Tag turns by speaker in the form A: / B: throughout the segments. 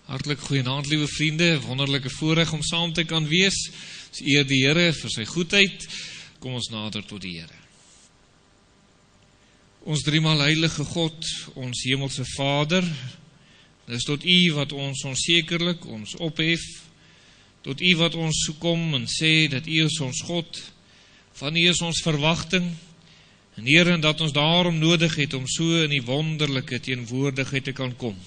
A: Hartlik goeienaand, liewe vriende, wonderlike voorreg om saam te kan wees. Ons eer die Here vir sy goedheid. Kom ons nader tot die Here. Ons driemaal heilige God, ons hemelse Vader, dis tot U wat ons onsekerlik ons ophef, tot U wat ons kom en sê dat U is ons God, van U is ons verwagting, en Here, dat ons daarom nodig het om so in die wonderlike teenwoordigheid te kan kom.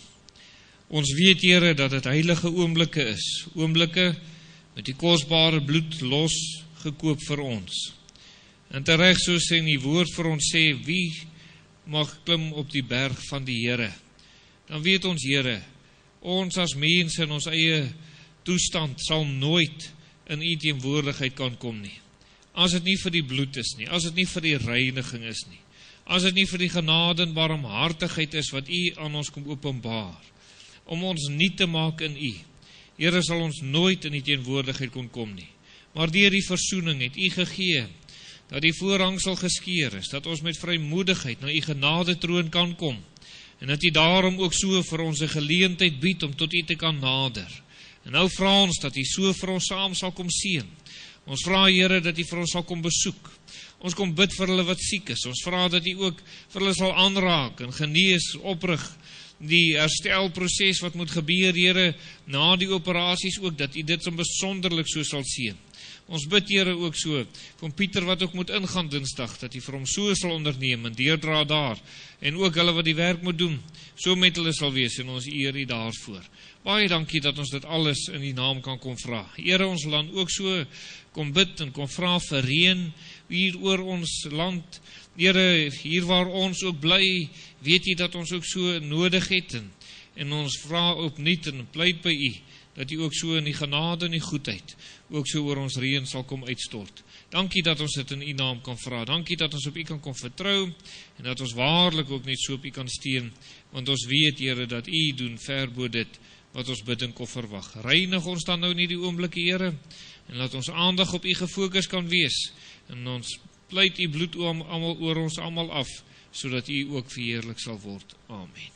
A: Ons weet, Here, dat het heilige oomblikke is, oomblikke met die kosbare bloed losgekoop vir ons. En terecht soos in die woord vir ons sê, wie mag klim op die berg van die Here? Dan weet ons, Here, ons as mense in ons eie toestand sal nooit in U teenwoordigheid kan kom nie. As het nie vir die bloed is nie, as het nie vir die reiniging is nie, as het nie vir die genade en barmhartigheid is wat U aan ons kom openbaar, om ons nie te maak in U. Here, sal ons nooit in die teenwoordigheid kon kom nie. Maar deur die versoening het U gegee, dat die voorhangsel geskeur is, dat ons met vrymoedigheid na U genade troon kan kom, en dat U daarom ook so vir ons 'n geleentheid bied om tot U te kan nader. En nou vra ons dat U so vir ons saam sal kom seën. Ons vra, Here, dat U vir ons sal kom besoek. Ons kom bid vir hulle wat siek is. Ons vra dat U ook vir hulle sal aanraak en genees, oprig, die herstelproses wat moet gebeur, Here, na die operasies ook, dat U dit in besonderlik so sal seën. Ons bid, Here, ook so, van Pieter wat ook moet ingaan dinsdag, dat U vir hom so sal onderneem en deurdra daar, en ook hulle wat die werk moet doen, so met hulle sal wees, en ons eer U daarvoor. Baie dankie dat ons dit alles in die naam kan kom vra. Here, ons land ook so kom bid en kom vra vir reën hier oor ons land. Here, hier waar ons ook bly, weet U dat ons ook so nodig het, en ons vra opnuut en pleit by U, dat U ook so in die genade en die goedheid, ook so oor ons reën sal kom uitstort. Dankie dat ons dit in U naam kan vra, dankie dat ons op U kan kom vertrou, en dat ons waarlik ook net so op U kan steun, want ons weet, Here, dat U doen ver bo dit, wat ons bid en kon verwag. Reinig ons dan nou nie die oomblikke, Here, en laat ons aandag op U gefokus kan wees, en ons pleit U bloed oor ons almal af, sodat U ook verheerlik sal word. Amen.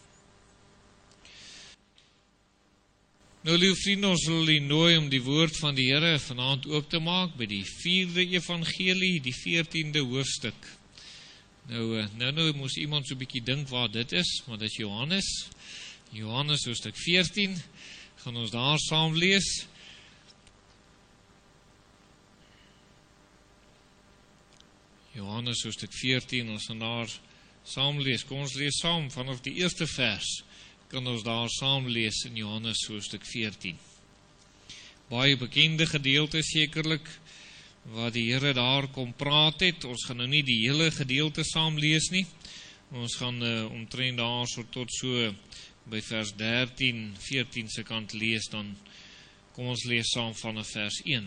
A: Nou, lieve vriende, ons wil U nooi om die woord van die Here vanaand oop te maak by die 4de evangelie, die 14de hoofstuk. Nou moes iemand so 'n bietjie dink waar dit is, maar dit is Johannes hoofstuk 14, gaan ons daar saam lees. Johannes hoofstuk 14, ons gaan daar saam lees. Kom ons lees saam vanaf die eerste vers, kan ons daar saam lees in Johannes hoofstuk 14. Baie bekende gedeelte sekerlik, wat die Here daar kom praat het. Ons gaan nou nie die hele gedeelte saam lees nie, ons gaan omtrent daar so tot so by vers 13, 14 se kant lees, dan kom ons lees saam vanaf vers 1.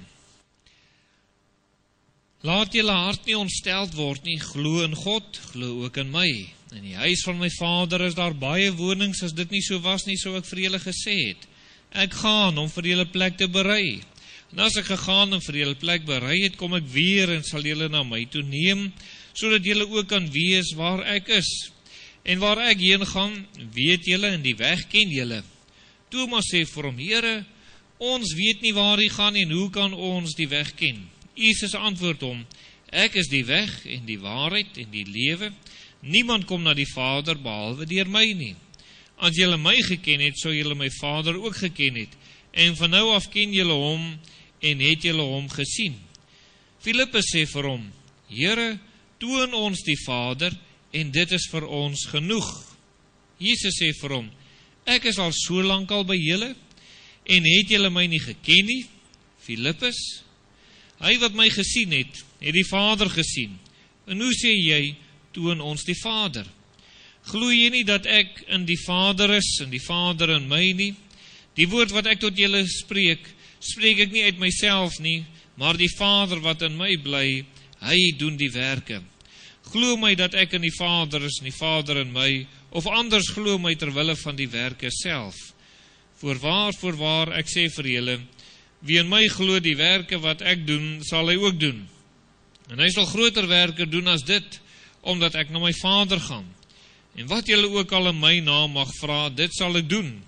A: Laat julle hart nie ontsteld word nie, glo in God, glo ook in my. In die huis van my Vader is daar baie wonings, as dit nie so was nie, sou ek vir julle gesê het. Ek gaan om vir julle plek te berei. En as ek gegaan en vir julle plek berei het, kom ek weer en sal julle na my toe neem, sodat julle ook kan wees waar ek is. En waar ek heen gaan, weet julle, en die weg ken julle. Thomas sê vir hom, Here, ons weet nie waar U gaan en hoe kan ons die weg ken? Jesus antwoord hom, ek is die weg en die waarheid en die lewe. Niemand kom na die Vader behalwe deur my nie. As julle my geken het, sou julle my Vader ook geken het. En van nou af ken julle hom en het julle hom gesien. Filippus sê vir hom, Here, toon ons die Vader en dit is vir ons genoeg. Jesus sê vir hom, ek is al so lank al by julle en het julle my nie geken nie? Filippus, hy wat my gesien het die Vader gesien. En hoe sê jy, toon ons die Vader? Glo jy nie dat ek in die Vader is en die Vader in my nie? Die woord wat ek tot julle spreek ek nie uit myself nie, maar die Vader wat in my bly, hy doen die werke. Glo my dat ek in die Vader is en die Vader in my, of anders glo my terwille van die werke self. Voorwaar, ek sê vir julle, wie in my glo die werke wat ek doen, sal hy ook doen. En hy sal groter werke doen as dit, omdat ek na my Vader gaan. En wat julle ook al in my naam mag vra, dit sal ek doen,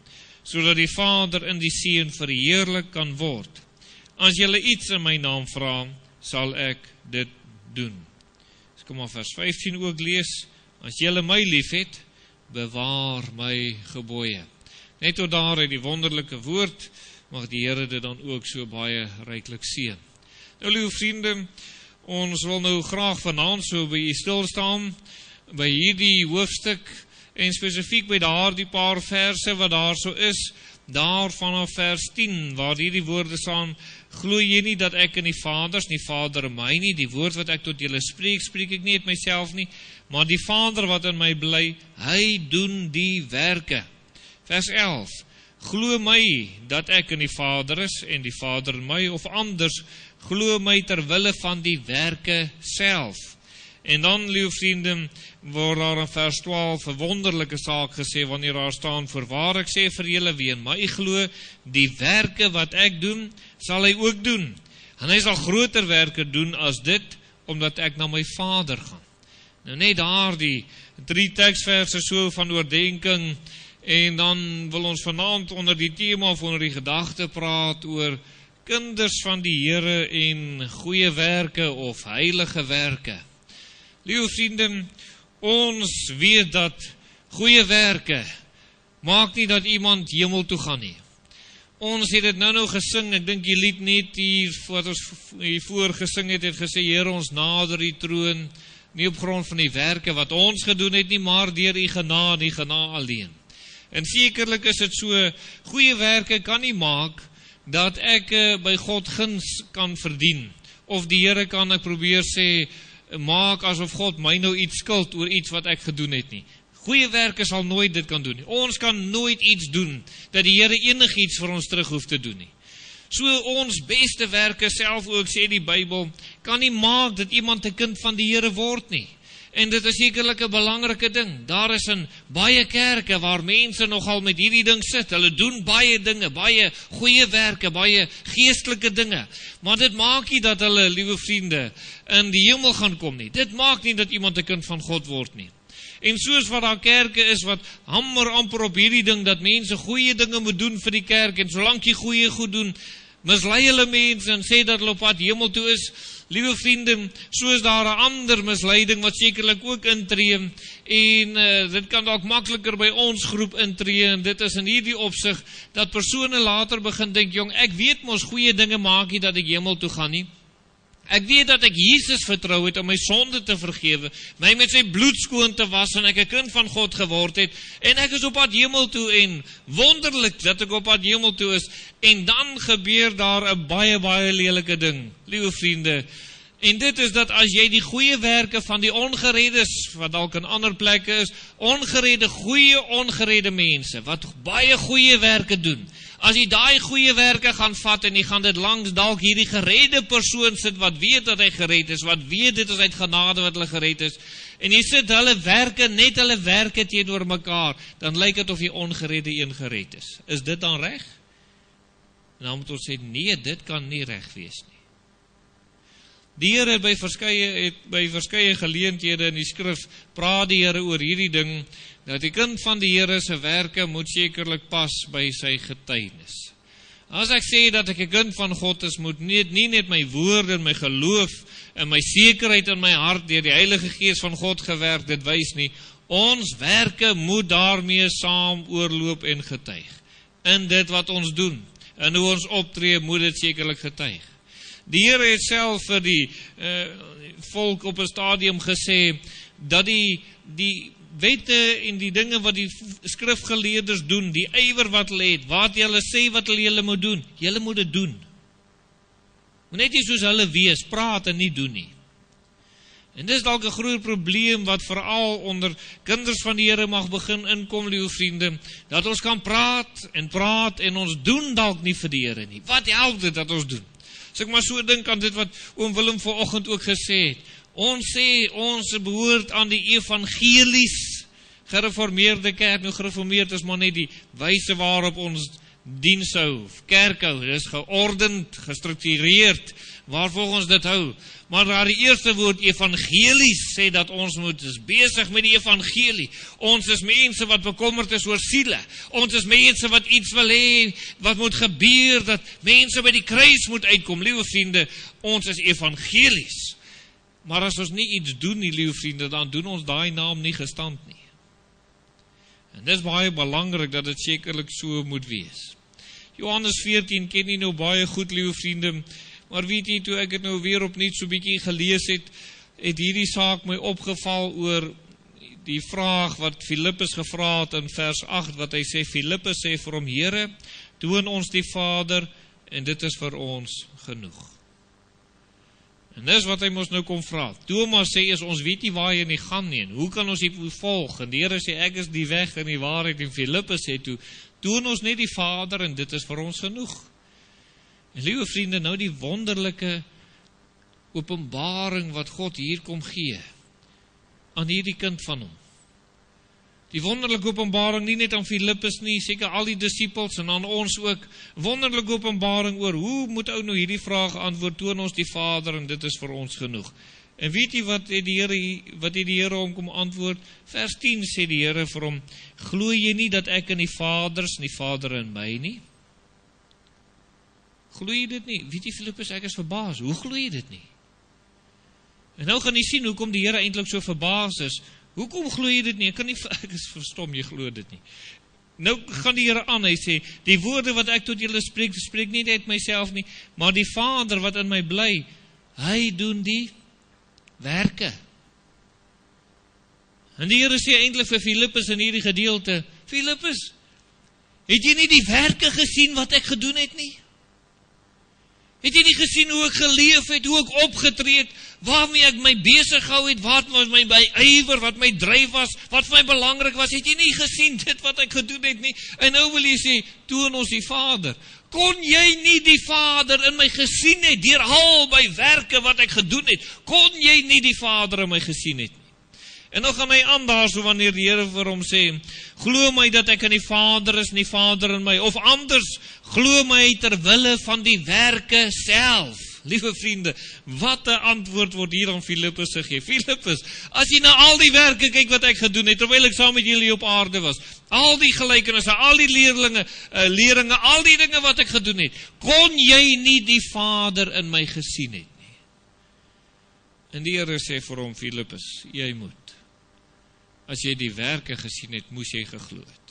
A: sodat die Vader in die Seun verheerlik kan word. As julle iets in my naam vra, sal ek dit doen. Ek kom maar vers 15 ook lees. As julle my liefhet, bewaar my gebooie. Net tot daar uit die wonderlike woord, mag die Here dit dan ook so baie ryklik seën. Nou, liewe vriende, ons wil nou graag vanaand so by u stil staan, by hierdie hoofstuk, en spesifiek by daardie paar verse wat daar so is, daar vanaf vers 10, waar hierdie woorde staan, glo jy nie dat ek in die Vader is, nie Vader in my nie, die woord wat ek tot julle spreek, spreek ek nie uit myself nie, maar die Vader wat in my bly, hy doen die werke. Vers 11, glo my dat ek in die Vader is, en die Vader in my, of anders, glo my ter wille van die werke self. En dan, liewe vriende, word daar in vers 12 'n wonderlike saak gesê, wanneer daar staan, voorwaar ek sê vir julle, wie in my glo, die werke wat ek doen, sal hy ook doen. En hy sal groter werke doen as dit, omdat ek na my Vader gaan. Nou net daar die 3 teksverse so van oordenking, en dan wil ons vanaand onder die tema of onder die gedagte praat oor kinders van die Here en goeie werke of heilige werke. Liewe vriende, ons weet dat goeie werke maak nie dat iemand hemel toe gaan nie. Ons het dit nou gesing, ek dink die lied net hier, wat ons hiervoor gesing het gesê, Here, ons nader die troon, nie op grond van die werke wat ons gedoen het nie, maar deur die genade alleen. En sekerlik is dit so, goeie werke kan nie maak dat ek by God guns kan verdien, of die Here kan ek probeer sê, maak asof God my nou iets skuld oor iets wat ek gedoen het nie. Goeie werke sal nooit dit kan doen nie. Ons kan nooit iets doen, dat die Here enigiets vir ons terug hoef te doen nie. So ons beste werke self ook, sê die Bybel, kan nie maak dat iemand 'n kind van die Here word nie. En dit is sekerlik 'n belangrike ding. Daar is in baie kerke waar mense nogal met hierdie ding sit. Hulle doen baie dinge, baie goeie werke, baie geestelike dinge. Maar dit maak nie dat hulle, liewe vriende, in die hemel gaan kom nie. Dit maak nie dat iemand 'n kind van God word nie. En soos wat daar kerke is wat hamer amper op hierdie ding, dat mense goeie dinge moet doen vir die kerk, en solank jy goeie goed doen, mislei hulle mense en sê dat hulle op pad hemel toe is. Liewe vriende, soos daar 'n ander misleiding wat sekerlik ook intree, en dit kan dalk makliker by ons groep intree, en dit is in hierdie opsig, dat persone later begin dink, jong, ek weet mos goeie dinge maak nie dat ek hemel toe gaan nie. Ek weet dat ek Jesus vertrou het om my sonde te vergewe, my met sy bloed skoon te was, en ek 'n kind van God geword het, en ek is op pad hemel toe, en wonderlik dat ek op pad hemel toe is, en dan gebeur daar 'n baie, baie lelike ding, liewe vriende, en dit is dat as jy die goeie werke van die ongereddes, wat dalk in ander plekke is, goeie ongeredde mense, wat baie goeie werke doen, as jy daai goeie werke gaan vat, en jy gaan dit langs dalk hierdie geredde persoon sit, wat weet dat hy gered is, wat weet dit is uit genade wat hulle gered is, en jy sit hulle werke, net hulle werke teenoor mekaar, dan lyk dit of die ongeredde een gered is. Is dit dan reg? En dan moet ons sê, nee, dit kan nie reg wees nie. Die Here het by verskeie geleenthede in die skrif, praat die Here oor hierdie ding, dat die kind van die Here se werke moet sekerlik pas by sy getuienis. As ek sê dat ek 'n kind van God is, moet nie net my woorde en my geloof en my sekerheid in my hart deur die Heilige Gees van God gewerk dit wys nie. Ons werke moet daarmee saam oorloop en getuig. In dit wat ons doen en hoe ons optree, moet dit sekerlik getuig. Die Here het self vir die volk op 'n stadium gesê dat die wette en die dinge wat die skrifgeleerders doen, die ywer wat hulle het, wat hulle sê wat hulle moet doen, julle moet dit doen. Moet net nie soos hulle wees, praat en nie doen nie. En dis dalk 'n groot probleem wat veral onder kinders van die Here mag begin inkom, liewe vriende, dat ons kan praat en ons doen dalk nie vir die Here nie. Wat help dit dat ons doen? As ek maar so dink aan dit wat oom Willem vanoggend ook gesê het. Ons sê, ons behoort aan die evangelies gereformeerde kerk. Nou gereformeerd is maar net die wyse waarop ons diens hou, kerk hou. Dit is geordend, gestruktureerd, waarvoor ons dit hou. Maar daar die eerste woord, evangelies, sê dat ons is besig met die evangelie. Ons is mense wat bekommerd is oor siele. Ons is mense wat iets wil hê, wat moet gebeur, dat mense by die kruis moet uitkom. Liewe vriende, ons is evangelies. Maar as ons nie iets doen nie, liewe vriende, dan doen ons daai naam nie gestand nie. En dis baie belangrik dat dit sekerlik so moet wees. Johannes 14 ken nie nou baie goed, liewe vriende, maar weet jy, toe ek het nou weer opnuut so bietjie gelees het hierdie saak my opgeval oor die vraag wat Filippus gevra het in vers 8, wat hy sê, Filippus sê vir hom, Here, toon ons die Vader, en dit is vir ons genoeg. En dis wat hy ons nou kom vra. Thomas sê, ons weet nie waar jy nie gaan nie, en hoe kan ons die volg? En die Here sê, ek is die weg en die waarheid, en Filippus sê toe, toon ons net die Vader, en dit is vir ons genoeg. En liewe vriende, nou die wonderlike openbaring wat God hier kom gee, aan hierdie kind van hom. Die wonderlike openbaring, nie net aan Filippus nie, seker al die disippels en aan ons ook, wonderlike openbaring oor, hoe moet ou nou hierdie vraag antwoord, toon ons die Vader en dit is vir ons genoeg. En weet jy wat het die Here hom kom antwoord? Vers 10 sê die Here vir hom, glo jy nie dat ek in die Vader is en die Vader in my nie? Glo jy dit nie? Weet jy Filippus, ek is verbaas, hoe glo jy dit nie? En nou gaan jy sien hoekom die Here eintlik so verbaas is. Hoekom glo jy dit nie? Ek is verstom, jy glo dit nie. Nou gaan die Here aan, hy sê, die woorde wat ek tot julle spreek, spreek nie uit myself nie, maar die Vader wat in my bly, hy doen die werke. En die Here sê eintlik vir Filippus in hierdie gedeelte, Filippus, het jy nie die werke gesien wat ek gedoen het nie? Het jy nie gesien hoe ek geleef het, hoe ek opgetree het, waarmee ek my besig gehou het, wat was my ywer, wat my dryf was, wat vir my belangrik was, het jy nie gesien dit wat ek gedoen het nie? En nou wil jy sê, toon ons die Vader. Kon jy nie die Vader in my gesien het, deur al my werke wat ek gedoen het, kon jy nie die Vader in my gesien het nie? En nou gaan hy aan daar so wanneer die Here vir hom sê, glo my dat ek in die Vader is en die Vader in my, of anders, glo my ter wille van die werke self. Liewe vriende, wat 'n antwoord word hier aan Filippus gegee. Filippus, as jy na al die werke kyk wat ek gedoen het, terwyl ek saam met julle op aarde was, al die gelykenisse, al die leringe, al die dinge wat ek gedoen het, kon jy nie die Vader in my gesien het nie? En die Here sê vir hom, Filippus, jy moet. As jy die werke gesien het, moes jy geglo het.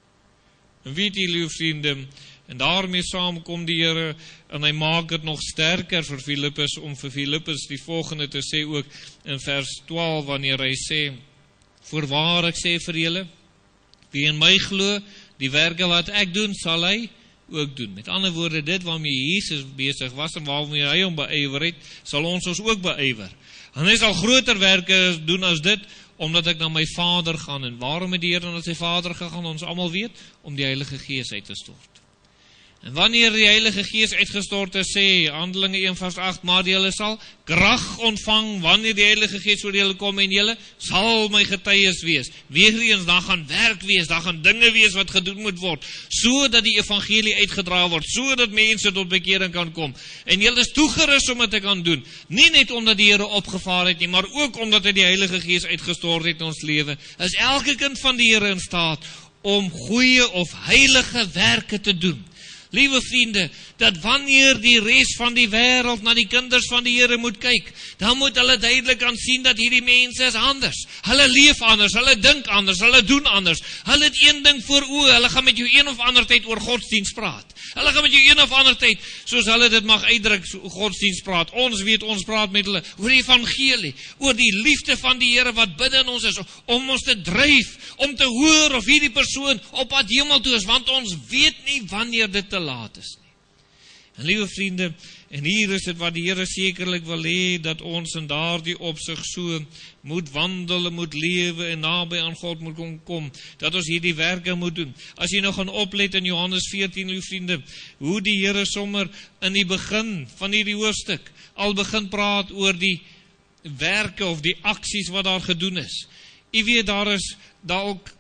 A: En weet jy, liewe vriende, en daarmee saam kom die Here, en hy maak het nog sterker vir Filippus, om vir Filippus die volgende te sê ook, in vers 12, wanneer hy sê, voorwaar ek sê vir julle, wie in my glo, die werke wat ek doen, sal hy ook doen. Met ander woorde, dit waarmee Jesus besig was, en waarmee hy hom beywer het, sal ons ook beywer. En hy sal groter werke doen as dit, omdat ek na my Vader gaan. En waarom het die Here na sy Vader gegaan? Ons almal weet, om die Heilige Gees uit te stort. En wanneer die Heilige Gees uitgestort is, sê Handelinge 1 vers 8, maar julle sal krag ontvang, wanneer die Heilige Gees oor julle kom, en julle sal my getuies wees. Weereens, daar gaan werk wees, daar gaan dinge wees wat gedoen moet word, sodat die evangelie uitgedra word, sodat mense tot bekering kan kom. En julle is toegerus om dit te kan doen, nie net omdat die Here opgevaar het nie, maar ook omdat hy die Heilige Gees uitgestort het in ons lewe. Is elke kind van die Here in staat om goeie of heilige werke te doen. Liewe vriende, dat wanneer die res van die wêreld na die kinders van die Here moet kyk, dan moet hulle duidelik aan sien dat hierdie mense is anders. Hulle leef anders, hulle dink anders, hulle doen anders. Hulle het een ding voor oë, hulle gaan met jou een of ander tyd oor godsdienst praat. Hulle gaan met jou een of ander tyd, soos hulle dit mag uitdruk, godsdienst praat. Ons weet, ons praat met hulle oor die evangelie, oor die liefde van die Here wat binne in ons is, om ons te dryf, om te hoor of hierdie persoon op pad hemel toe is, want ons weet nie wanneer dit te laat is nie. En liewe vriende, en hier is dit wat die Here sekerlik wil hê, dat ons in daardie opsig so moet wandel, moet lewe en naby aan God moet kom, dat ons hierdie werke moet doen. As jy nou gaan oplet in Johannes 14, liewe vriende, hoe die Here sommer in die begin van hierdie hoofstuk al begin praat oor die werke of die aksies wat daar gedoen is. Jy weet, daar is dalk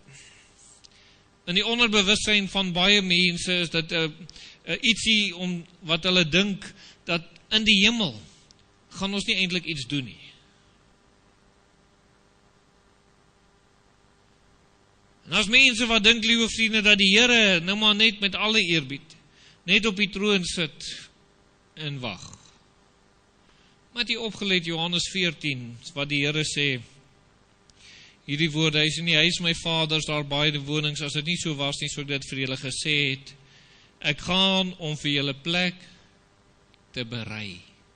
A: in die onderbewussyn van baie mense is dit ietsie wat hulle dink, dat in die hemel gaan ons nie eintlik iets doen nie. En as mense wat dink, liewe vriende, dat die Here nou maar net met alle eerbied, net op die troon sit en wag. Maar die opgeleid Johannes 14, wat die Here sê, hierdie woorde, hy sê nie, hy is my Vader, is daar baie wonings, as dit nie so was nie, so ek dit vir julle gesê het, ek gaan om vir julle plek te berei.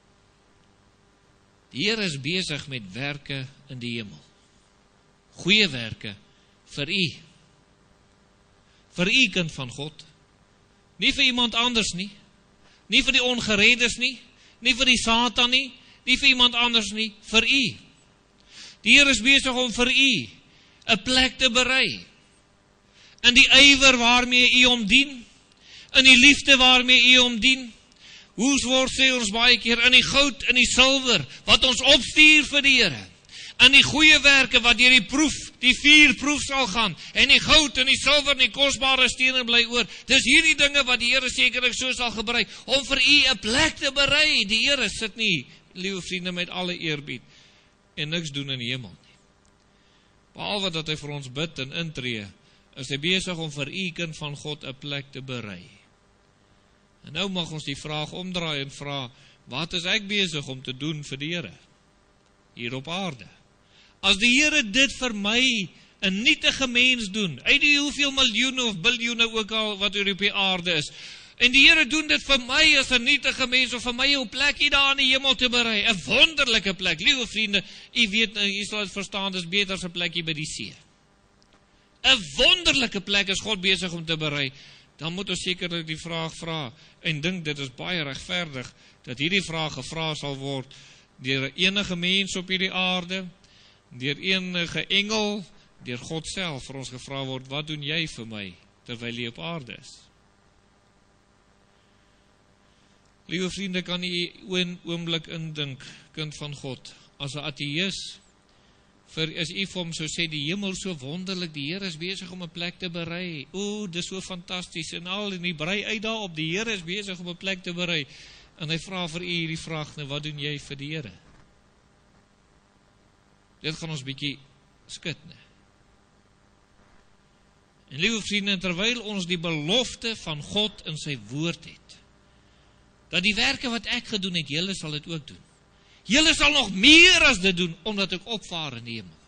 A: Die Here is besig met werke in die hemel. Goeie werke vir u. Vir u kind van God. Nie vir iemand anders nie. Nie vir die ongereddes nie. Nie vir die Satan nie. Nie vir iemand anders nie. Vir u. Die Here is besig om vir u 'n plek te berei. In die ywer waarmee u hom dien. In die liefde waarmee u hom dien. Hoe word sê ons baie keer, in die goud, in die silwer, wat ons opstuur vir die Here. In die goeie werke wat deur die vuurproef sal gaan, en die goud en die silwer en die kosbare stene bly oor. Dis hierdie dinge wat die Here sekerlik so sal gebruik, om vir u 'n plek te berei. Die Here sit nie, liewe vriende, met alle eerbied, en niks doen in die hemel nie. Behalwe dat hy vir ons bid en intree, is hy besig om vir u kind van God 'n plek te berei. En nou mag ons die vraag omdraai en vra, wat is ek besig om te doen vir die Here, hier op aarde? As die Here dit vir my, 'n nietige mens doen, uit die hoeveel miljoene of biljoene ook al wat oor op die aarde is, en die Here doen dit vir my as 'n nietige mens, of vir my 'n plek hier daar in die hemel te berei, 'n wonderlike plek, liewe vriende, u weet, u sal dit verstaan, dis beter as 'n plek hier by die see. 'n wonderlike plek is God besig om te berei. Dan moet ons sekerlik die vraag vra, en dink dit is baie regverdig, dat hierdie vraag gevra sal word, deur enige mens op hierdie aarde, deur enige engel, deur God self, vir ons gevra word, wat doen jy vir my, terwyl jy op aarde is? Liewe vriende, kan u een oomblik indink, kind van God, as 'n ateïs, as u vir hom so sê, die hemel so wonderlik, die Here is besig om 'n plek te berei, dis so fantasties, en al in die brei uit daarop, die Here is besig om 'n plek te berei, en hy vra vir u hierdie vraag, nou wat doen jy vir die Here? Dit gaan ons bietjie skud, ne? En liewe vriende, terwyl ons die belofte van God in sy woord het, dat die werke wat ek gedoen het, julle sal dit ook doen. Julle sal nog meer as dit doen, omdat ek opvaar in die hemel.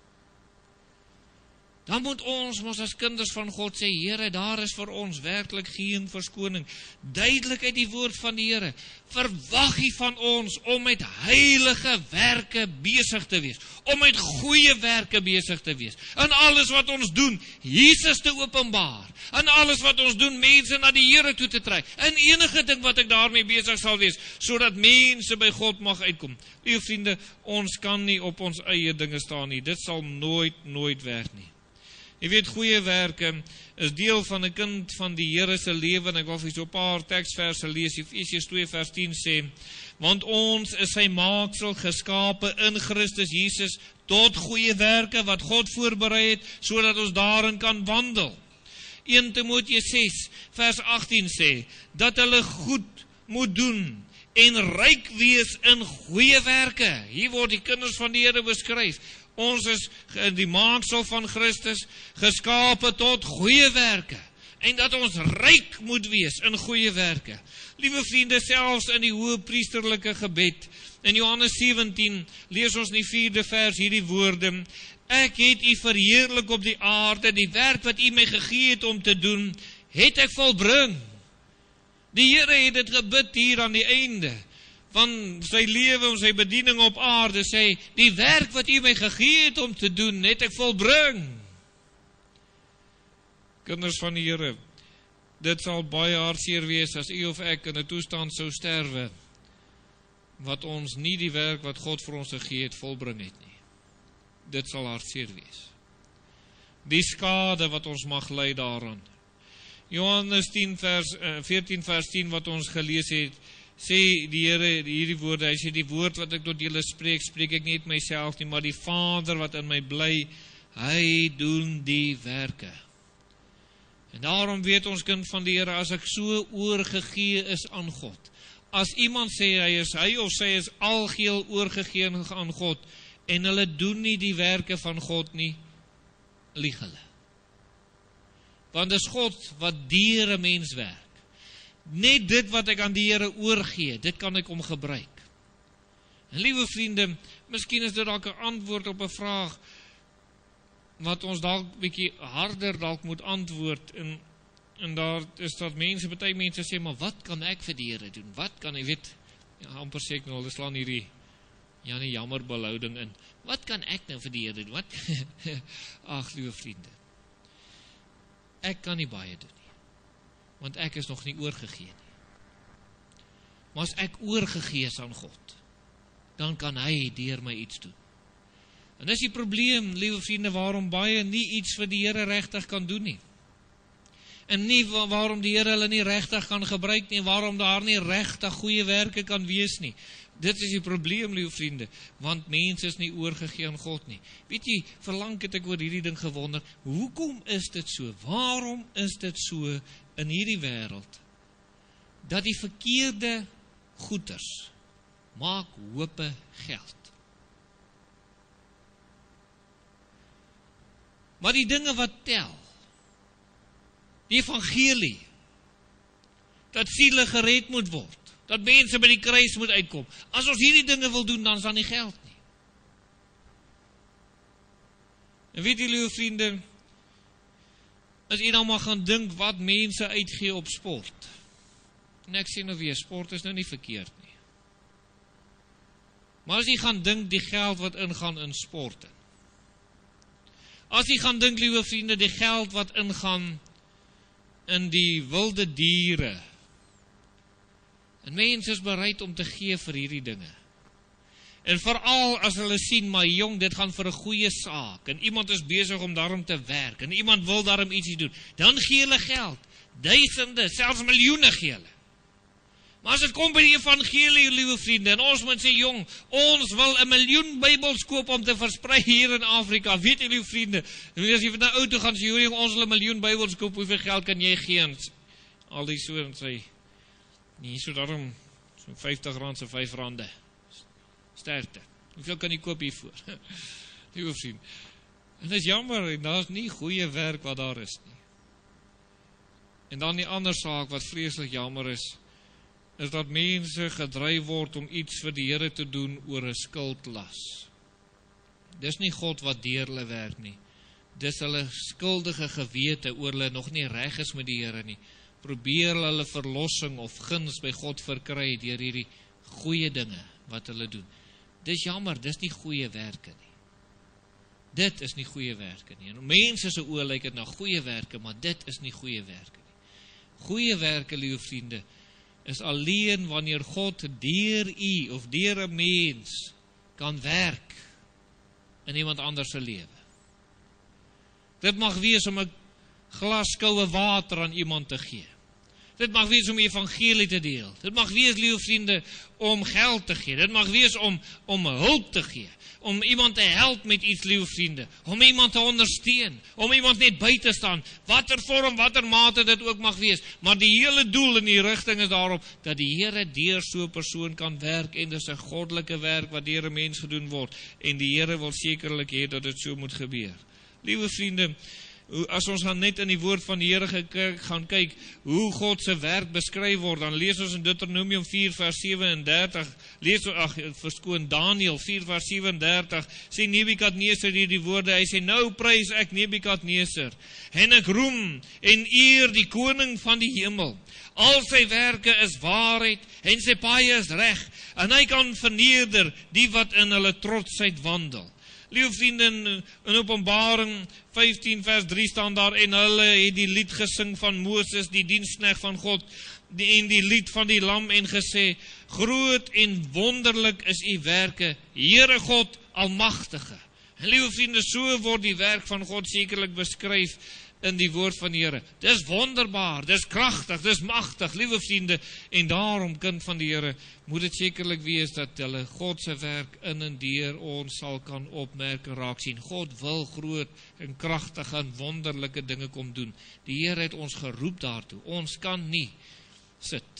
A: Dan moet ons as kinders van God sê, Here, daar is vir ons werklik geen verskoning. Duidelik uit die woord van die Here. Verwag U van ons om met heilige werke besig te wees. Om met goeie werke besig te wees. In alles wat ons doen, Jesus te openbaar. In alles wat ons doen, mense na die Here toe te trek. In enige ding wat ek daarmee besig sal wees, sodat mense by God mag uitkom. Liewe vriende, ons kan nie op ons eie dinge staan nie. Dit sal nooit werk nie. Jy weet, goeie werke is deel van 'n kind van die Here se lewe, en ek wil vir so 'n paar teksverse lees. Efesiërs 2 vers 10 sê, want ons is sy maaksel geskape in Christus Jesus tot goeie werke wat God voorberei het, sodat ons daarin kan wandel. 1 Timoteus 6 vers 18 sê, dat hulle goed moet doen en ryk wees in goeie werke. Hier word die kinders van die Here beskryf. Ons is die maaksel van Christus, geskape tot goeie werke, en dat ons ryk moet wees in goeie werke. Liewe vriende, selfs in die hoë priesterlike gebed, in Johannes 17, lees ons in die 4de vers hierdie woorde, ek het U verheerlik op die aarde, die werk wat U my gegee het om te doen, het ek volbring. Die Here het dit gebid hier aan die einde van sy lewe en sy bediening op aarde, sê, die werk wat U my gegee het om te doen, het ek volbring. Kinders van die Here, dit sal baie hartseer wees as U of ek in 'n toestand sou sterwe, wat ons nie die werk wat God vir ons gegee het volbring het nie. Dit sal hartseer wees. Die skade wat ons mag ly daaraan. Johannes 14 vers 10 wat ons gelees het, sê die Here hierdie woorde, hy sê, die woord wat ek tot julle spreek, spreek ek nie uit myself nie, maar die Vader wat in my bly, hy doen die werke. En daarom weet ons kind van die Here, as ek so oorgegee is aan God, as iemand sê hy of sy is algeheel oorgegee aan God, en hulle doen nie die werke van God nie, lieg hulle. Want dis God wat deur 'n mens werk. Net dit wat ek aan die Here oorgee, dit kan ek om gebruik. En liewe vriende, miskien is dit dalk 'n antwoord op 'n vraag, wat ons dalk bietjie harder dalk moet antwoord, en daar is dat party mense sê, maar wat kan ek vir die Here doen? Wat kan ek weet, amper sê ek nou, hulle slaan hierdie jammerbehouding in. Wat kan ek nou vir die Here doen? Wat? Ag, liewe vriende, ek kan nie baie doen nie, want ek is nog nie oorgegee nie. Maar as ek oorgegee is aan God, dan kan hy deur my iets doen. En dis die probleem, liewe vriende, waarom baie nie iets vir die Here regtig kan doen nie. En nie waarom die Here hulle nie regtig kan gebruik nie, waarom daar nie regtig goeie werke kan wees nie. Dit is die probleem, liewe vriende, want mense is nie oorgegee aan God nie. Weet jy, verlang het ek oor hierdie ding gewonder, hoekom is dit so? Waarom is dit so in hierdie wêreld, dat die verkeerde goeders maak hope geld? Maar die dinge wat tel, die evangelie, dat siele gered moet word, dat mense by die kruis moet uitkom, as ons hierdie dinge wil doen, dan is daar nie geld nie. En weet jy, liewe vriende, as jy nou maar gaan dink wat mense uitgee op sport, en ek sê nou weer, sport is nou nie verkeerd nie, maar as jy gaan dink die geld wat ingaan in sporte, as jy gaan dink, liewe vriende, die geld wat ingaan in die wilde diere, en mense is bereid om te gee vir hierdie dinge, en veral as hulle sien, maar jong, dit gaan vir 'n goeie saak, en iemand is besig om daarom te werk, en iemand wil daarom ietsie doen, dan gee hulle geld, duisende, selfs miljoene gee hulle. Maar as dit kom by die evangelie, liewe vriende, en ons moet sê, jong, ons wil 1 miljoen Bybels koop om te versprei hier in Afrika. Weet jy, liewe vriende, en as jy na ou toe gaan sê, jong, ons wil 1 miljoen Bybels koop, hoeveel geld kan jy gee? En al die so, en sê, nee, so daarom, so R50 se R5. Sterkte. Hoeveel kan jy koop hiervoor? Liewe vriende. En dit is jammer, en daar is nie goeie werk wat daar is nie. En dan die ander saak, wat vreeslik jammer is dat mense gedryf word om iets vir die Here te doen oor 'n skuldlas. Dis nie God wat deur hulle werk nie. Dis hulle skuldige gewete oor hulle nog nie reg is met die Here nie. Probeer hulle verlossing of guns by God verkry deur hierdie goeie dinge wat hulle doen. Dis jammer, dis nie goeie werke nie. Dit is nie goeie werke nie. En mense se oë lyk dit na goeie werke, maar dit is nie goeie werke nie. Goeie werke, liewe vriende, is alleen wanneer God deur u of deur 'n mens kan werk in iemand anders se lewe. Dit mag wees om 'n glas koue water aan iemand te gee. Dit mag wees om die evangelie te deel. Dit mag wees, liewe vriende, om geld te gee. Dit mag wees om hulp te gee. Om iemand te help met iets, liewe vriende. Om iemand te ondersteun. Om iemand net by te staan. Watter vorm, watter mate dit ook mag wees. Maar die hele doel en die rigting is daarop dat die Here deur so 'n persoon kan werk. En dis 'n goddelike werk wat deur 'n mens gedoen word. En die Here wil sekerlik hê dat dit so moet gebeur. Liewe vriende, as ons gaan net in die woord van die Here gaan kyk, hoe God se werk beskryf word, dan lees ons in Deuteronomium 4 vers 37, Daniël 4 vers 37, sê Nebukadneser hierdie woorde, hy sê, nou prys ek Nebukadneser, en ek roem en eer die koning van die hemel, al sy werke is waarheid, en sy paaie is reg, en hy kan verneder die wat in hulle trotsheid wandel. Liewe vriende, in Openbaring 15 vers 3 staan daar, en hulle het die lied gesing van Moses, die diensknegt van God, en die lied van die lam, en gesê, groot en wonderlik is u werke, Here God Almagtige. En liewe vriende, so word die werk van God sekerlik beskryf in die woord van die Here. Dis wonderbaar, dis kragtig, dis magtig, liewe vriende, en daarom, kind van die Here, moet dit sekerlik wees dat hulle God se werk in en deur ons sal kan opmerk en raak sien. God wil groot en kragtige en wonderlike dinge kom doen. Die Here het ons geroep daartoe. Ons kan nie sit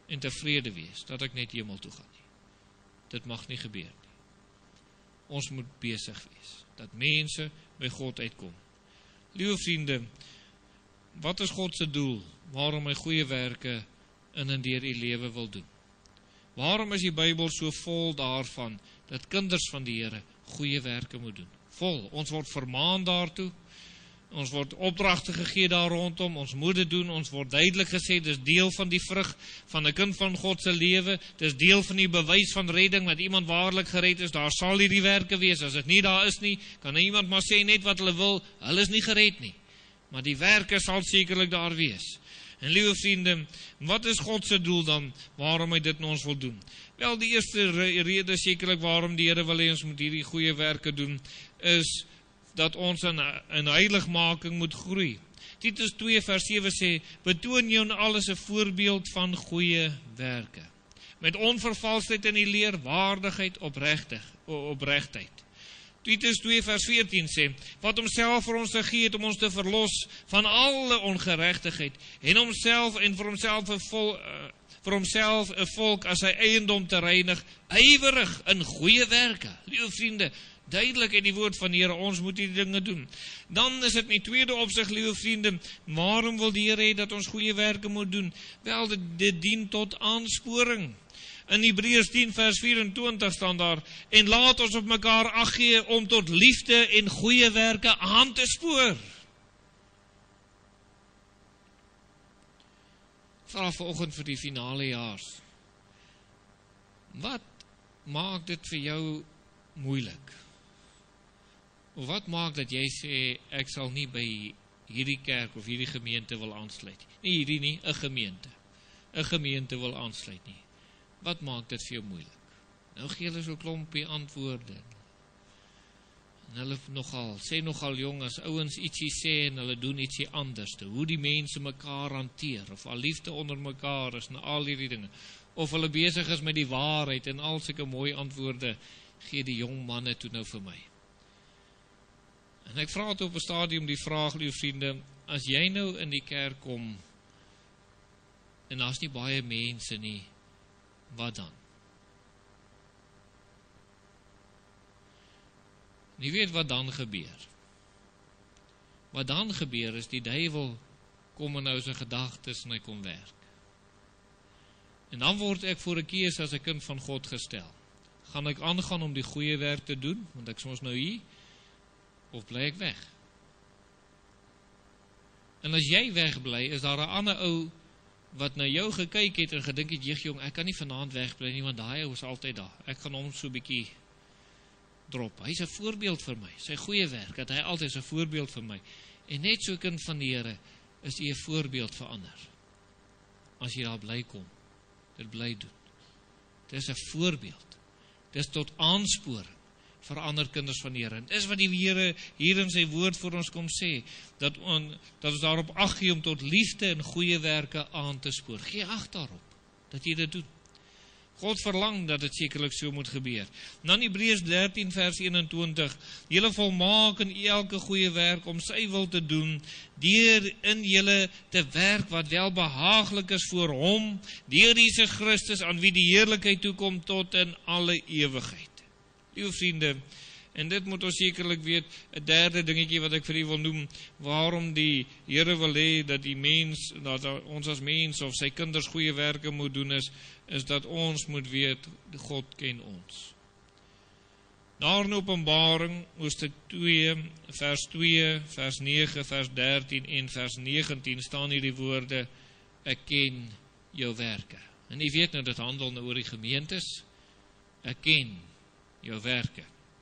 A: en tevrede wees, dat ek net hemel toe gaan nie. Dit mag nie gebeur nie. Ons moet besig wees, dat mense by God uitkom. Liewe vriende, wat is God se doel, waarom hy goeie werke in en deur die lewe wil doen? Waarom is die Bybel so vol daarvan, dat kinders van die Here goeie werke moet doen? Vol, ons word vermaan daartoe, ons word opdragte gegee daar rondom, ons moet dit doen, ons word duidelik gesê, dis deel van die vrug van 'n kind van God se lewe, dis deel van die bewys van redding, dat iemand waarlik gered is, daar sal hierdie werke wees, as dit nie daar is nie, kan iemand maar sê net wat hulle wil, hulle is nie gered nie, maar die werke sal sekerlik daar wees. En liewe vriende, wat is God se doel dan, waarom hy dit in ons wil doen? Wel, die eerste rede sekerlik waarom die Here wil hê ons moet hierdie goeie werke doen, is dat ons in heiligmaking moet groei. Titus 2 vers 7 sê, betoon jou in alles 'n voorbeeld van goeie werke, met onvervalsheid in die leer, waardigheid, opregtheid. Titus 2 vers 14 sê, wat homself vir ons gegee het om ons te verlos van alle ongeregtigheid, en homself en vir homself 'n volk as sy eiendom te reinig, ywerig in goeie werke. Liewe vriende, duidelik in die woord van die Here, ons moet die dinge doen. Dan is dit in tweede opsig, liewe vriende, waarom wil die Here hê dat ons goeie werke moet doen? Wel, dit dien tot aansporing. In Hebreërs 10 vers 24 staan daar, en laat ons op mekaar ag gee om tot liefde en goeie werke aan te spoor. Vra vanoggend vir die finale jaars. Wat maak dit vir jou moeilik? Of wat maak dat jy sê, ek sal nie by hierdie kerk of hierdie gemeente wil aansluit? Nie hierdie nie, 'n gemeente. 'n gemeente wil aansluit nie. Wat maak dit vir jou moeilik? Nou gee hulle so 'n klompie antwoorde. En hulle sê nogal jong, as ouens ietsie sê en hulle doen ietsie anderste. Hoe die mense mekaar hanteer, of al liefde onder mekaar is, en al hierdie dinge. Of hulle besig is met die waarheid, en al sulke mooi antwoorde, gee die jong manne toe nou vir my. En ek vra toe op 'n stadium die vraag, liewe vriende, as jy nou in die kerk kom, en daar's nie baie mense nie, wat dan? En jy weet wat dan gebeur. Wat dan gebeur is, die duiwel kom in nou sy gedagtes en hy kom werk. En dan word ek voor 'n keuse as 'n kind van God gestel. Gaan ek aangaan om die goeie werk te doen, want ek soms nou hier, of bly ek weg? En as jy wegbly, is daar 'n ander ou wat na jou gekyk het en gedink het, jong, ek kan nie vanaand wegbly nie, want daai ou is altyd daar. Ek gaan hom so 'n bietjie drop. Hy's 'n voorbeeld vir my. Sy goeie werk, dat hy altyd 'n voorbeeld vir my. En net so 'n kind van die Here is hy 'n voorbeeld vir ander. As jy daar bly kom, dit bly doen. Dit is 'n voorbeeld. Dit is tot aansporing vir ander kinders van die Here. En dis wat die Here hier in sy woord vir ons kom sê, dat ons daarop ag gee om tot liefde en goeie werke aan te spoor. Gee ag daarop, dat jy dit doen. God verlang dat dit sekerlik so moet gebeur. Dan Hebreërs 13 vers 21, julle volmaak in elke goeie werk om sy wil te doen, deur in julle te werk wat wel behaaglik is voor hom, deur Jesus Christus, aan wie die heerlikheid toekom tot in alle ewigheid. Liewe vriende, en dit moet ons sekerlik weet, 'n derde dingetjie wat ek vir u wil noem, waarom die Here wil hê dat dat ons as mens of sy kinders goeie werke moet doen is dat ons moet weet, God ken ons. Daar in Openbaring, hoofstuk 2, vers 2, vers 9, vers 13 en vers 19 staan hier die woorde, ek ken jou werke. En jy weet nou, dit handel nou oor die gemeentes, ek ken jou werke.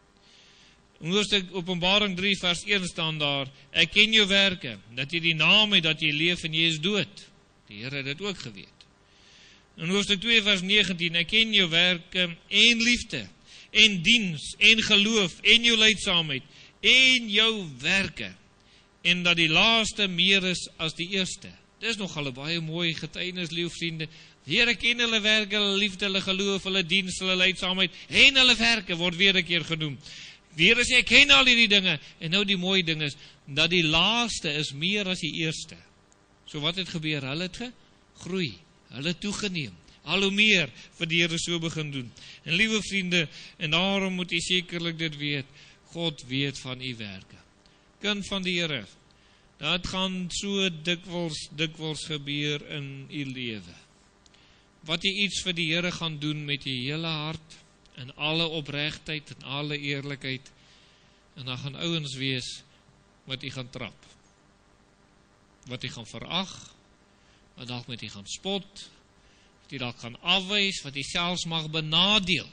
A: In hoofstuk Openbaring 3 vers 1 staan daar, ek ken jou werke, dat jy die naam het, dat jy leef en jy is dood. Die Here het dit ook geweet. In hoofstuk 2 vers 19, ek ken jou werke en liefde, en diens, en geloof, en jou lydsaamheid, en jou werke, en dat die laaste meer is as die eerste. Dit is nogal 'n baie mooi getuienis, liewe vriende. Die Here ken hulle werke, hulle liefde, hulle geloof, hulle diens, hulle lydsaamheid, en hulle werke word weer 'n keer genoem. Die Here sê, ek ken al hierdie dinge, en nou die mooi ding is, dat die laaste is meer as die eerste. So wat het gebeur? Hulle het gegroei, hulle het toegeneem, al hoe meer vir die Here so begin doen. En liewe vriende, en daarom moet u sekerlik dit weet, God weet van u werke. Kind van die Here, dat gaan so dikwels gebeur in u lewe. Wat jy iets vir die Here gaan doen met jy hele hart, in alle opregtheid, en alle eerlikheid, en dan gaan ouens wees, wat jy gaan trap, wat jy gaan verag, wat dalk met jy gaan spot, wat jy dalk gaan afwys, wat jy selfs mag benadeel.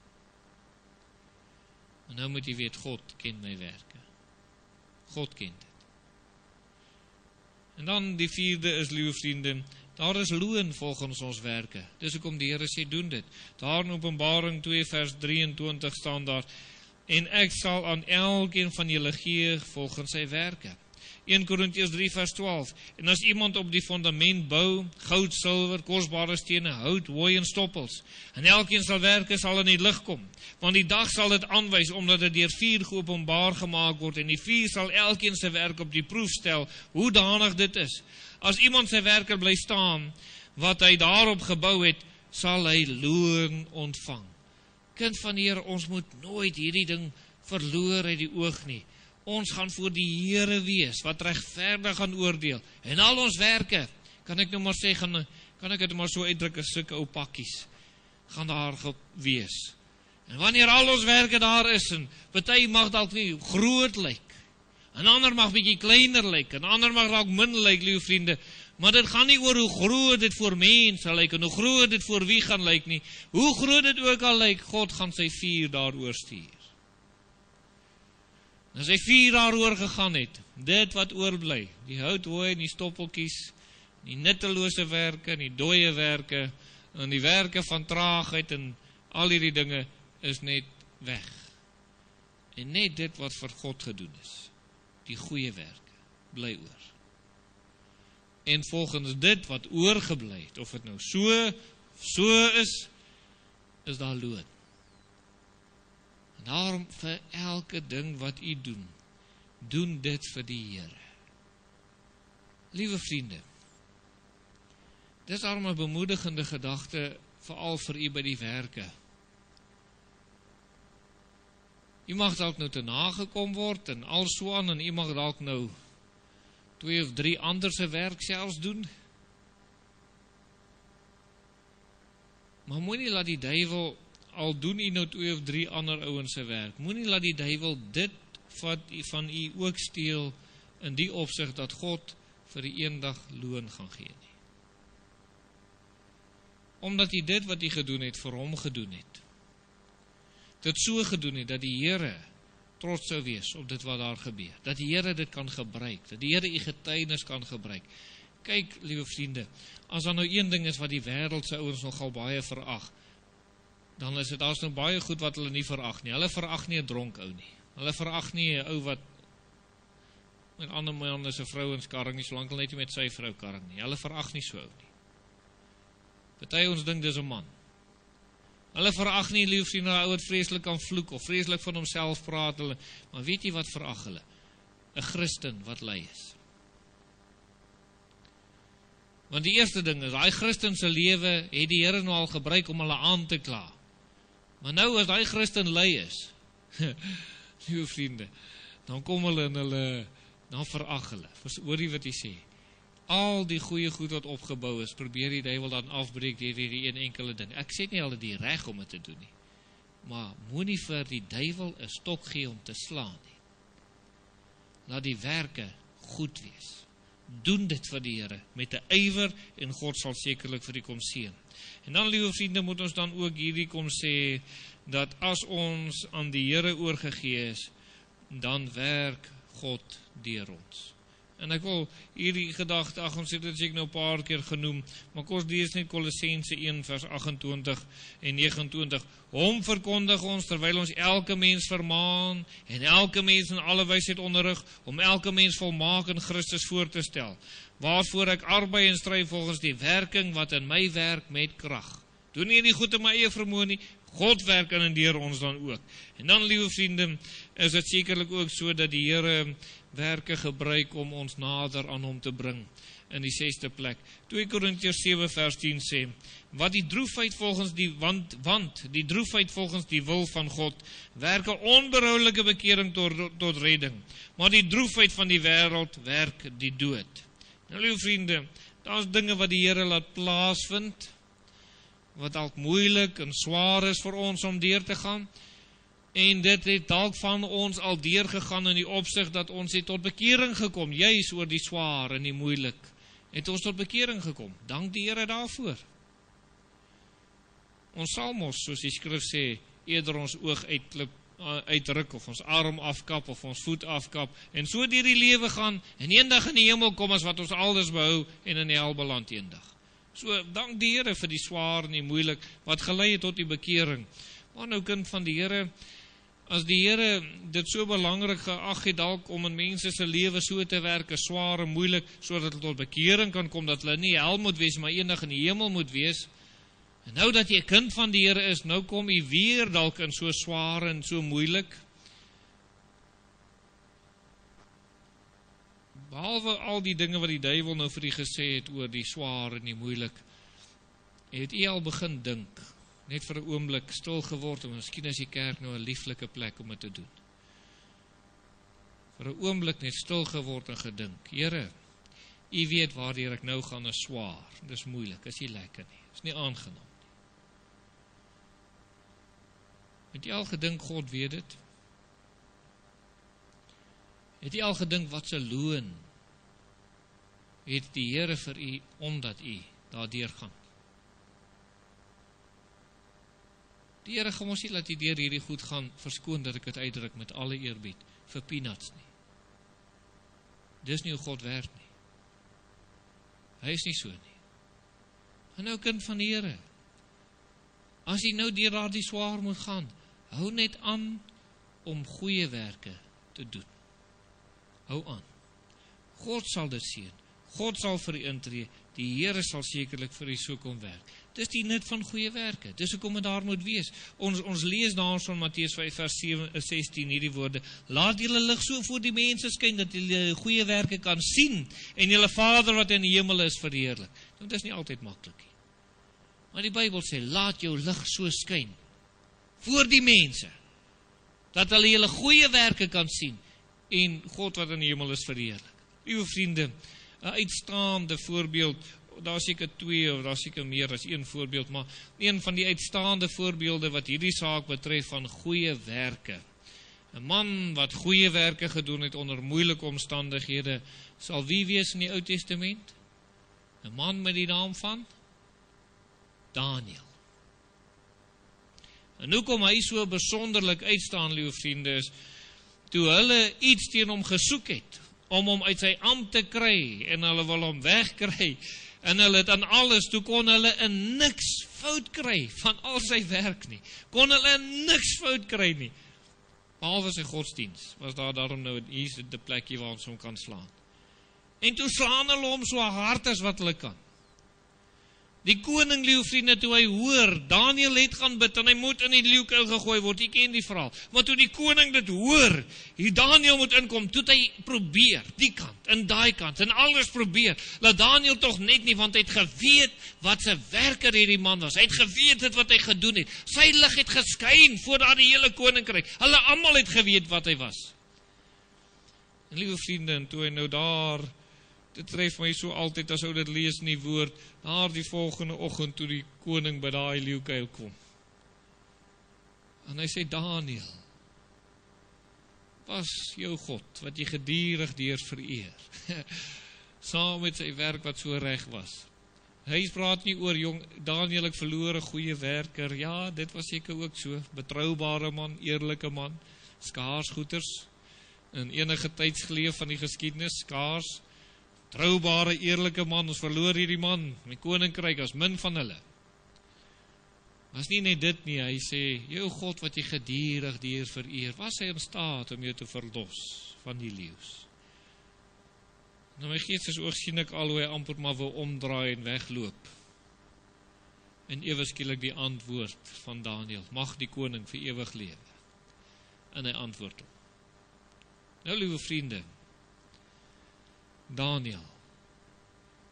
A: En nou moet jy weet, God ken my werke. God ken dit. En dan die vierde is, liewe vriende, daar is loon volgens ons werke. Dis hoekom die Here sê, doen dit. Daar in Openbaring 2 vers 23 staan daar, en ek sal aan elkeen van julle gee volgens sy werke. 1 Korintiërs 3 vers 12, en as iemand op die fundament bou, goud, silwer, kosbare stene, hout, hooi en stoppels, en elkeen sal werke sal in die lig kom, want die dag sal dit aanwys, omdat dit deur vuur geopenbaar gemaak word, en die vuur sal elkeen sy werk op die proef stel, hoe danig dit is. As iemand sy werke bly staan, wat hy daarop gebou het, sal hy loon ontvang. Kind van die Here, ons moet nooit hierdie ding verloor uit die oog nie. Ons gaan voor die Here wees, wat regverdig gaan oordeel. En al ons werke, kan ek nou maar sê, kan ek dit maar so uitdruk as sulke ou pakkies, gaan daar wees. En wanneer al ons werke daar is, en party mag dalk nie groot lyk, en ander mag bietjie kleiner lyk, en ander mag dalk min lyk, liewe vriende, maar dit gaan nie oor hoe groot dit voor mense lyk, en hoe groot dit voor wie gaan lyk nie. Hoe groot dit ook al lyk, God gaan sy vuur daaroor stuur. As hy vuur daaroor gegaan het, dit wat oorbly, die hout, hooi en die stoppeltjies, die nuttelose werke, die dooie werke, en die werke van traagheid en al hierdie dinge is net weg. En net dit wat vir God gedoen is, die goeie werke, bly oor. En volgens dit wat oorgebly het, of het nou so is daar loon. En daarom vir elke ding wat u doen dit vir die Here. Liewe vriende, dit is daarom 'n bemoedigende gedagte, veral vir u by die werke. U mag dalk nou te nagekom word, en al so aan, en u mag dalk nou 2 of 3 ander se werk selfs doen. Maar moenie laat die duiwel, al doen u nou 2 of 3 ander ouens se werk, moenie laat die duiwel dit wat van u ook steel, in die opsig dat God vir die eendag loon gaan gee nie. Omdat u dit wat u gedoen het, vir hom gedoen het. Dit so gedoen het, dat die Here trots sou wees op dit wat daar gebeur. Dat die Here dit kan gebruik, dat die Here u getuienis kan gebruik. Kyk, liewe vriende, as daar nou een ding is wat die wêreld se ouens nogal baie verag, dan is dit, daar's nou baie goed wat hulle nie verag nie. Hulle verag nie 'n dronk ou nie. Hulle verag nie 'n ou wat met ander manne se vrouens karring nie, solank hulle net nie met sy vrou karring nie. Hulle verag nie so ou nie. Party ons dink dis 'n man. Hulle verag nie, lief sien, 'n ou wat vreeslik kan vloek of vreeslik van homself praat hulle, maar weet jy wat verag hulle? 'n Christen wat ly is. Want die eerste ding is, daai Christen se lewe het die Here nou al gebruik om hulle aan te kla. Maar nou as daai Christen ly is, lieve vriende, dan kom hulle en dan verag hulle. Hoor jy wat hy sê? Al die goeie goed wat opgebou is, probeer die duiwel dan afbreek deur hierdie een enkele ding. Ek sê nie hulle die reg om dit te doen nie, maar moenie vir die duiwel 'n stok gee om te slaan nie. Laat die werke goed wees. Doen dit vir die Here met 'n ywer, en God sal sekerlik vir u kom seën. En dan, liewe vriende, moet ons dan ook hierdie kom sê, dat as ons aan die Here oorgegee is, dan werk God deur ons. En ek wil hierdie gedagte, ons het dit seker nou 'n paar keer genoem, maar kom ons lees net Kolossense 1 vers 28 en 29. Hom verkondig ons terwyl ons elke mens vermaan en elke mens in alle wysheid onderrig, om elke mens volmaak in Christus voor te stel, waarvoor ek arbei en stry volgens die werking wat in my werk met krag. Doen nie die goed in my eie vermoë nie, God werk in en deur ons dan ook. En dan, liewe vriende, is dit sekerlik ook so dat die Here werke gebruik om ons nader aan hom te bring. in die 6de plek. 2 Korintiërs 7 vers 10 sê, want die droefheid volgens die droefheid volgens die wil van God werk 'n onberoulike bekering tot redding, maar die droefheid van die wêreld werk die dood. Nou, lieve vriende, daar's dinge wat die Here laat plaasvind, wat dalk moeilik en swaar is vir ons om deur te gaan, en dit het dalk van ons al deurgegaan in die opsig dat ons het tot bekering gekom, juis oor die swaar en die moeilik, het ons tot bekering gekom. Dank die Here daarvoor. Ons sal mos, soos die skrif sê, eerder ons oog uitruk, of ons arm afkap, of ons voet afkap, en so deur die lewe gaan, en eendag in die hemel kom, as wat ons alders behou, en in die hel beland eendag. So, dank die Here vir die swaar en die moeilik, wat gelei het tot die bekering. Maar nou, kind van die Here, as die Here dit so belangrik geag het, dalk om in mense se lewe so te werk, swaar en moeilik, sodat hulle tot bekering kan kom, dat hulle nie hel moet wees, maar eendag in die hemel moet wees. En nou dat jy 'n kind van die Here is, nou kom jy weer dalk in so swaar en so moeilik. Behalwe al die dinge wat die duiwel nou vir u gesê het oor die swaar en die moeilik, het u al begin dink, net vir 'n oomblik stil geword, en miskien is die kerk nou 'n lieflike plek om dit te doen. Vir 'n oomblik net stil geword en gedink, Here, u weet waardeur ek nou gaan, is swaar, dis moeilik, is nie lekker nie, is nie aangenaam nie. Het jy al gedink, God weet dit? Het jy al gedink, wat 'n loon het die Here vir u, omdat u daardeur gaan? Die Here gaan ons nie laat u deur hierdie goed gaan, verskoon dat ek dit uitdruk met alle eerbied, vir peanuts nie. Dis nie hoe God werk nie. Hy is nie so nie. En nou, kind van die Here, as jy nou deur daardie swaar moet gaan, hou net aan om goeie werke te doen. Hou aan. God sal dit seën. God sal vir u intree. Die Here sal sekerlik vir u so kom werk. Dis die nut van goeie werke. Dis hoekom dit daar moet wees. Ons lees daarson Matteus 5 vers 16 hierdie woorde: laat julle lig so voor die mense skyn dat julle goeie werke kan sien en julle Vader wat in die hemel is verheerlik. Nou, dit is nie altyd maklik nie. Maar die Bybel sê, laat jou lig so skyn voor die mense dat hulle julle goeie werke kan sien en God wat in die hemel is verheerlik. Liewe vriende, 'n uitstaande voorbeeld, daar seker 2 of daar seker meer as 1 voorbeeld, maar een van die uitstaande voorbeelde wat hierdie saak betref van goeie werke. 'n Man wat goeie werke gedoen het onder moeilike omstandighede, sal wie wees in die Ou Testament? 'n man met die naam van Daniël. En hoekom hy so besonderlik uitstaan, liewe vriende, is toe hulle iets teen hom gesoek het om hom uit sy ampt te kry, en hulle wil hom wegkry, en hulle het aan alles, toe kon hulle in niks fout kry van al sy werk nie, kon hulle in niks fout kry nie, behalwe sy godsdiens, was daar daarom nou, hier is die plekje waar ons hom kan slaan, en toe slaan hulle hom so hard as wat hulle kan. Die koning, liewe vriende, toe hy hoor, Daniël het gaan bid, en hy moet in die leeukuil gegooi word, jy ken die verhaal, maar toe die koning dit hoor, hier Daniël moet inkom, toe het hy probeer, die kant, en daai kant, en alles probeer, laat Daniël toch net nie, want hy het geweet, wat sy werker hierdie man was, hy het geweet het wat hy gedoen het, sy lig het geskyn, voor daar die hele koninkryk, hulle almal het geweet wat hy was. En liewe vriende, en toe hy nou daar, dit tref my so altyd, as ou dit lees in die woord, daar die volgende oggend, toe die koning by daai leeukuil kom. En hy sê, Daniël, was jou God, wat jy gedierig deur vereer, saam met sy werk wat so reg was. Hy praat nie oor jong Daniël, ek verloor 'n goeie werker, ja, dit was seker ook so, betroubare man, eerlike man, skaars goeders, in enige tydsgeleef van die geskiedenis, skaars, troubare, eerlike man, ons verloor hierdie man, my koninkryk, as min van hulle. Was nie net dit nie, hy sê, jou God wat jy gedierig deur vereer, was hy in staat om jou te verlos van die leeu's. Nou my geestesoog sien ek al hoe hy amper maar wil omdraai en wegloop. En ewe skielik die antwoord van Daniël, mag die koning vir ewig lewe. En hy antwoord hom. Nou, liewe vriende, Daniël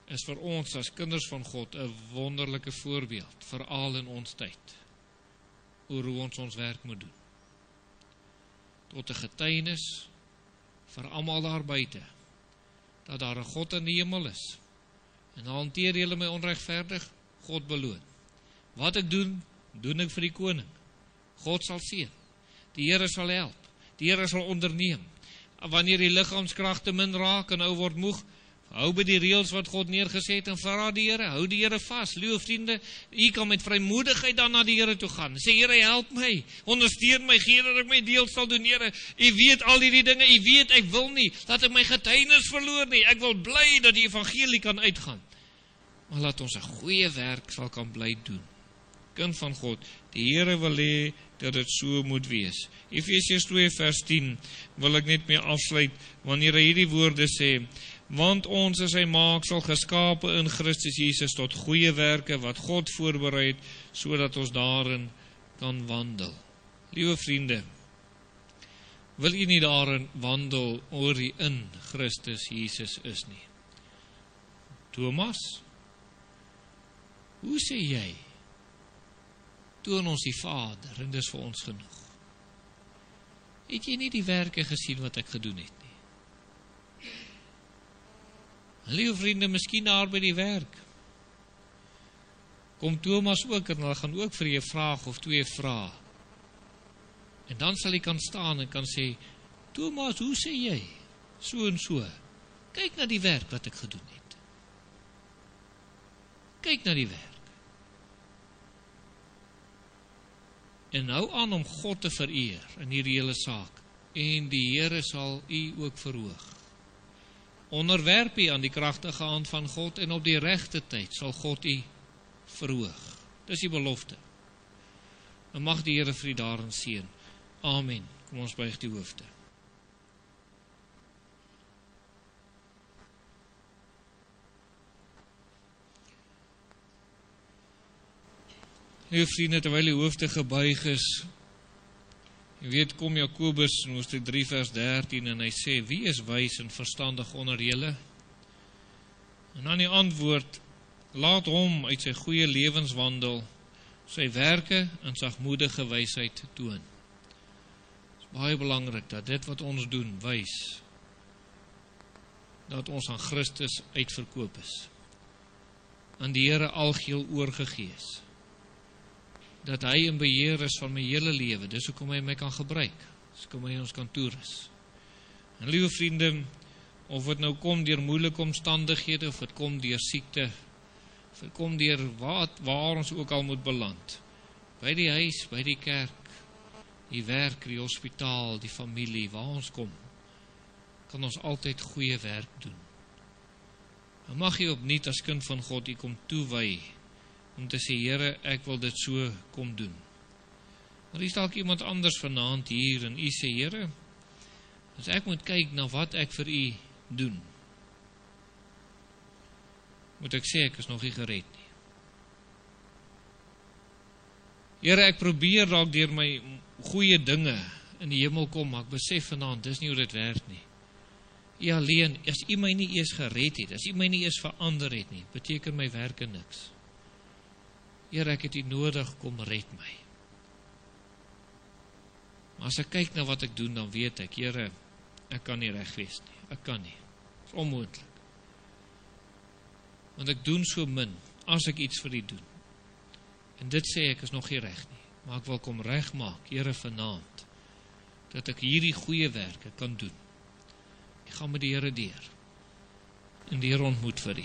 A: is vir ons as kinders van God 'n wonderlike voorbeeld, veral in ons tyd, oor hoe ons werk moet doen. Tot 'n getuienis vir almal daar buite, dat daar 'n God in die hemel is, en hanteer julle my onregverdig, God beloon. Wat ek doen, doen ek vir die koning. God sal seën. Die Here sal help. Die Here sal onderneem. Wanneer die liggaamskrag te min raak en ou word moeg, hou by die reëls wat God neergeset het en vra die Here, hou die Here vas. Liewe vriende, u kan met vrymoedigheid dan na die Here toe gaan. Sê, Here, help my, ondersteun my, gee dat ek my deel sal doen, Here. U weet al hierdie dinge, u weet ek wil nie dat ek my getuienis verloor nie. Ek wil bly dat die evangelie kan uitgaan. Maar laat ons 'n goeie werk sal kan bly doen. Kind van God, die Here wil hê dat dit so moet wees. Efesiërs 2 vers 10 wil ek net mee afsluit, wanneer hy hierdie woorde sê, want ons is sy maaksel geskape in Christus Jesus tot goeie werke wat God voorberei het, sodat ons daarin kan wandel. Liewe vriende, wil u nie daarin wandel oor die in Christus Jesus is nie? Thomas, hoe sê jy? Toon ons die Vader, en dis vir ons genoeg. Het jy nie die werke gesien wat ek gedoen het nie? Liewe vriende, miskien daar by die werk, kom Thomas ook, en hulle gaan ook vir jy 'n vraag of 2 vra. En dan sal hy kan staan en kan sê, Thomas, hoe sê jy? So en so. Kyk na die werk wat ek gedoen het. Kyk na die werk. En hou aan om God te vereer in hierdie hele saak. En die Here sal u ook verhoog. Onderwerp u aan die kragtige hand van God en op die regte tyd sal God u verhoog. Dis die belofte. En mag die Here vir u daarin seën. Amen. Kom ons buig die hoofde. Liewe vriende, terwyl die hoofde gebuig is, jy weet, kom Jakobus in Hoofstuk 3 vers 13 en hy sê, wie is wys en verstandig onder julle? En dan die antwoord, laat hom uit sy goeie lewenswandel, sy werke en sagmoedige wysheid toon. Het is baie belangrik dat dit wat ons doen, wys, dat ons aan Christus uitverkoop is, aan die Here algeheel oorgegee is, dat hy in beheer is van my hele lewe, dis hoekom hy my kan gebruik, dis hoekom hy ons kan toerus. En liewe vriende, of het nou kom deur moeilike omstandighede, of het kom deur siekte, of het kom deur waar ons ook al moet beland, by die huis, by die kerk, die werk, die hospitaal, die familie, waar ons kom, kan ons altyd goeie werk doen. En mag jy opnuut as kind van God, jy kom toewy, om te sê, Here, ek wil dit so kom doen. Maar is dalk iemand anders vanaand hier, en u sê, Here, as ek moet kyk na wat ek vir u doen, moet ek sê, ek is nog nie gered nie. Here, ek probeer dalk deur my goeie dinge in die hemel kom, maar ek besef vanaand, dis nie hoe dit werk nie. U alleen, as u my nie eers gered het, as u my nie eers verander het nie, beteken my werke niks. Here, ek het u nodig, kom red my. Maar as ek kyk na wat ek doen, dan weet ek, Here, ek kan nie reg wees nie. Ek kan nie. Dit is onmoontlik. Want ek doen so min, as ek iets vir u doen. En dit sê ek is nog nie reg nie. Maar ek wil kom reg maak, Here, vanaand, dat ek hierdie goeie werke kan doen. Ek gaan met die Here deur. En die Here ontmoet vir u.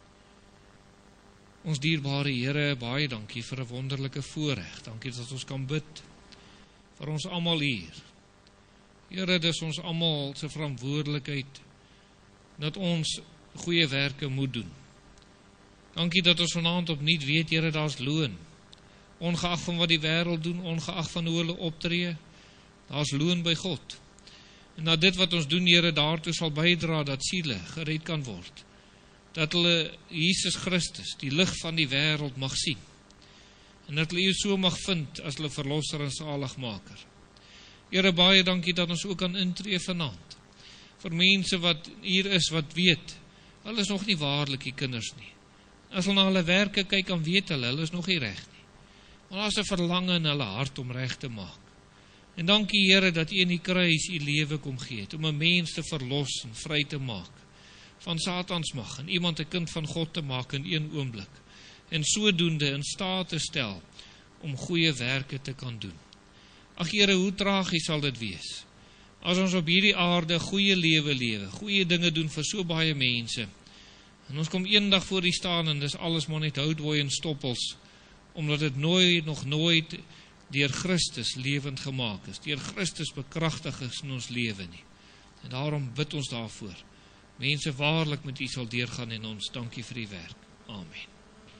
A: Ons dierbare Here, baie dankie vir 'n wonderlike voorreg. Dankie dat ons kan bid vir ons almal hier. Here, dis ons almal se verantwoordelikheid dat ons goeie werke moet doen. Dankie dat ons vanaand opnuut weet, Here, daar's loon. Ongeag van wat die wêreld doen, ongeag van hoe hulle optree, daar's loon by God. En dat dit wat ons doen, Here, daartoe sal bydra dat siele gered kan word. Dat hulle Jesus Christus, die lig van die wêreld, mag sien. En dat hulle U so mag vind as hulle verlosser en saligmaker. Here, baie dankie dat ons ook kan intree vanaand. Vir mense wat hier is, wat weet, hulle is nog nie waarlik die kinders nie. As hulle na hulle werke kyk, dan weet hulle is nog nie reg nie. Maar daar is 'n verlange in hulle hart om reg te maak. En dankie Here dat U in die kruis U lewe kom gee het, om 'n mens te verlos en vry te maak van Satans mag, en iemand 'n kind van God te maak in een oomblik, en sodoende in staat te stel om goeie werke te kan doen. Ag Here, hoe tragies sal dit wees, as ons op hierdie aarde goeie lewe, goeie dinge doen vir so baie mense, en ons kom eendag voor U staan, en dis alles maar net houtwooi en stoppels, omdat dit nog nooit deur Christus lewend gemaak is, deur Christus bekragtig is in ons lewe nie. En daarom bid ons daarvoor, mense waarlik met U sal deurgaan, en ons dankie vir die werk. Amen.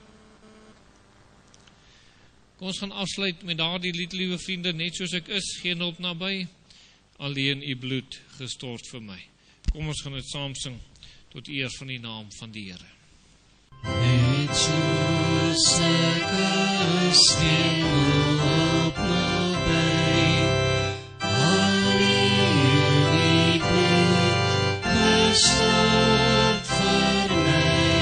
A: Kom ons gaan afsluit met daardie lied, liewe vriende, net soos ek is, geen hulp naby, alleen U bloed gestort vir my. Kom ons gaan dit saam sing, tot eer van die naam van die Here.
B: Net soos ek is, geen hulp naby, alleen U bloed gestort vir my,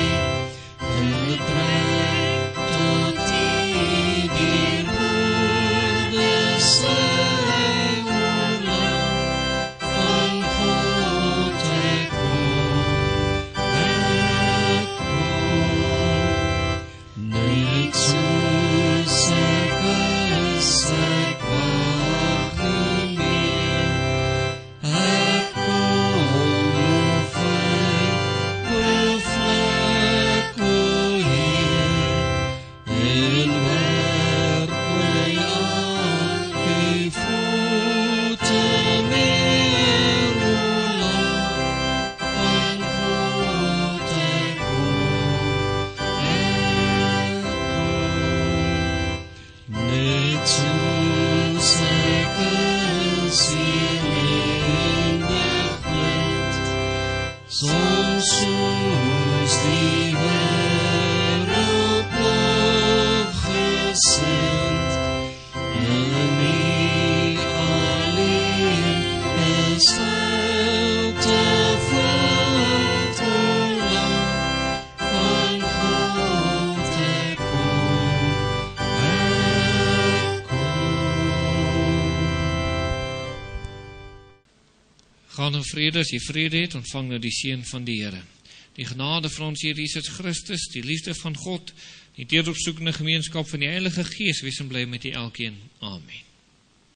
B: getrek tot die dierwoorde sy oorlaat, van God ek kom, net soos ek is, ek wag nie meer, ek kom bevlek, o Heer, en werp my aan U voete neer, o Lam van God ek kom, net soos ek is, elendig blind, soms soos die wêreld lofgesind, en U alleen is heil te vind, o Lam van God ek kom, ek kom.
A: Gaan in vrede, as jy vrede het, ontvang nou die seën van die Here. Die genade van ons Here Jesus Christus, die liefde van God, die teeropsoekende gemeenskap van die Heilige Gees, wees en bly met u elkeen. Amen.